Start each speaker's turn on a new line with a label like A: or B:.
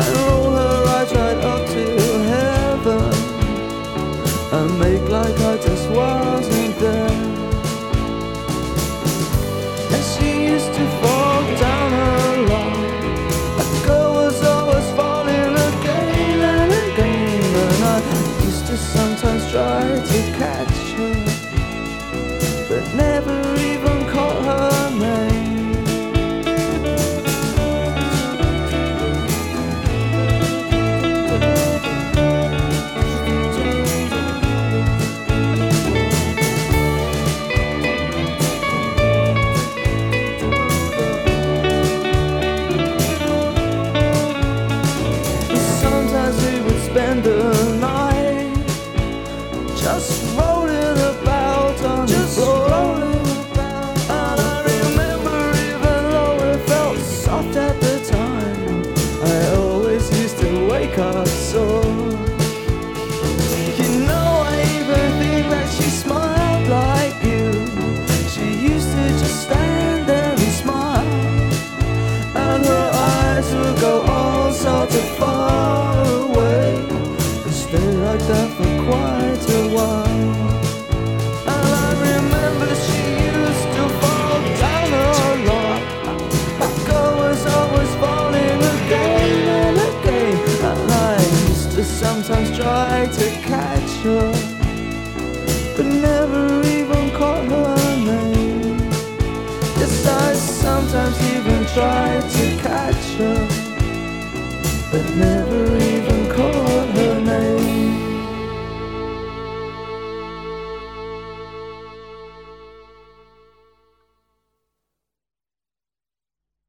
A: and roll her eyes right up to heaven and make like I just wasn't there. And she used to fall down a lot. A girl was always falling again and again, and I used to sometimes try to catch her, but never even call her name. Spend the night just rolling about on the floor. And I remember, even though it felt soft at the time, I always used to wake up sore. You know, I even think that she smiled like you. She used to just stand there and smile, and her eyes would go all sorts of far away, stay like that for quite a while. And I remember she used to fall down a lot. That girl was always falling again and again, and I used to sometimes try to catch her, but never even call her name. Yes, I sometimes even try to catch her, but never